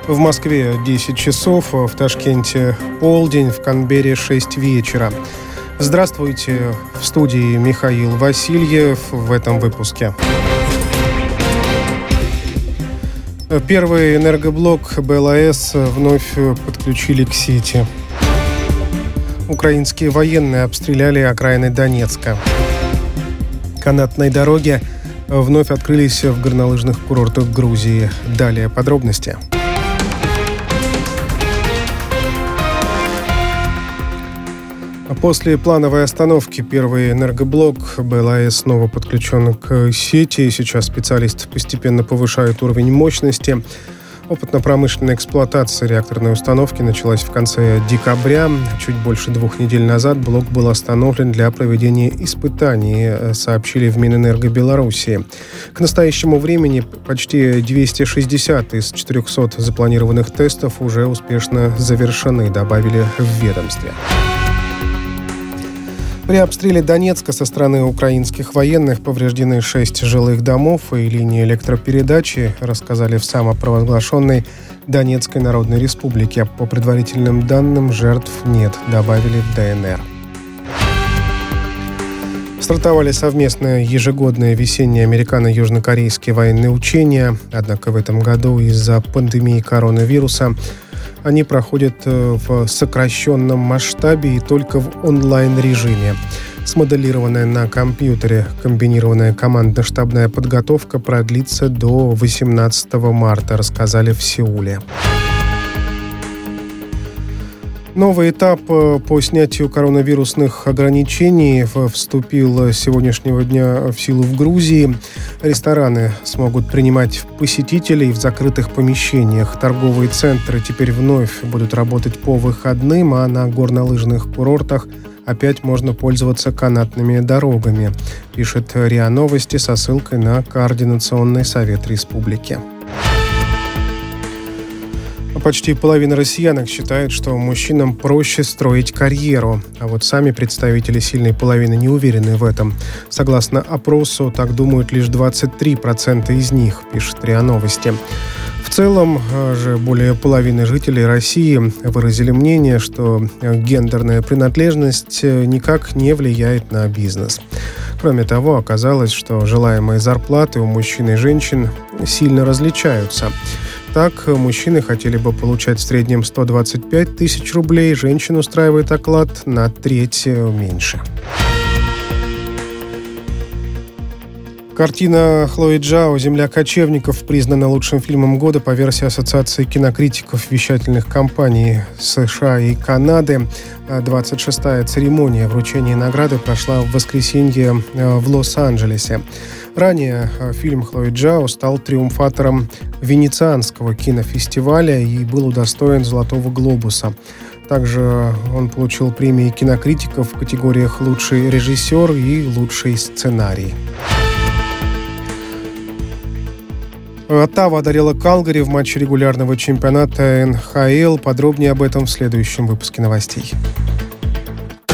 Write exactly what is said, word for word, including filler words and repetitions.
В Москве десять часов, в Ташкенте полдень, в Канберре шесть вечера. Здравствуйте, в студии Михаил Васильев в этом выпуске. Первый энергоблок БЛАЭС вновь подключили к сети. Украинские военные обстреляли окраины Донецка. Канатные дороги вновь открылись в горнолыжных курортах Грузии. Далее подробности. После плановой остановки первый энергоблок БЛАЭС снова подключен к сети. Сейчас специалисты постепенно повышают уровень мощности. Опытно-промышленная эксплуатация реакторной установки началась в конце декабря. Чуть больше двух недель назад блок был остановлен для проведения испытаний, сообщили в Минэнерго Белоруссии. К настоящему времени почти двести шестьдесят из четырехсот запланированных тестов уже успешно завершены, добавили в ведомстве. При обстреле Донецка со стороны украинских военных повреждены шесть жилых домов и линии электропередачи, рассказали в самопровозглашенной Донецкой Народной Республике. По предварительным данным, жертв нет, добавили в ДНР. Стартовали совместные ежегодные весенние американо-южнокорейские военные учения, однако в этом году из-за пандемии коронавируса они проходят в сокращенном масштабе и только в онлайн-режиме. Смоделированная на компьютере комбинированная командно-штабная подготовка продлится до восемнадцатого марта, рассказали в Сеуле. Новый этап по снятию коронавирусных ограничений вступил с сегодняшнего дня в силу в Грузии. Рестораны смогут принимать посетителей в закрытых помещениях. Торговые центры теперь вновь будут работать по выходным, а на горнолыжных курортах опять можно пользоваться канатными дорогами, пишет РИА Новости со ссылкой на Координационный совет республики. Почти половина россиянок считает, что мужчинам проще строить карьеру, а вот сами представители сильной половины не уверены в этом. Согласно опросу, так думают лишь двадцать три процента из них, пишет РИА Новости. В целом же более половины жителей России выразили мнение, что гендерная принадлежность никак не влияет на бизнес. Кроме того, оказалось, что желаемые зарплаты у мужчин и женщин сильно различаются. Так, мужчины хотели бы получать в среднем сто двадцать пять тысяч рублей, женщин устраивает оклад на треть меньше. Картина Хлои Джао «Земля кочевников» признана лучшим фильмом года по версии Ассоциации кинокритиков вещательных компаний США и Канады. двадцать шестая церемония вручения награды прошла в воскресенье в Лос-Анджелесе. Ранее фильм Хлои Джао стал триумфатором Венецианского кинофестиваля и был удостоен «Золотого глобуса». Также он получил премии кинокритиков в категориях «Лучший режиссер» и «Лучший сценарий». Оттава одарила Калгари в матче регулярного чемпионата эн ха эл. Подробнее об этом в следующем выпуске новостей.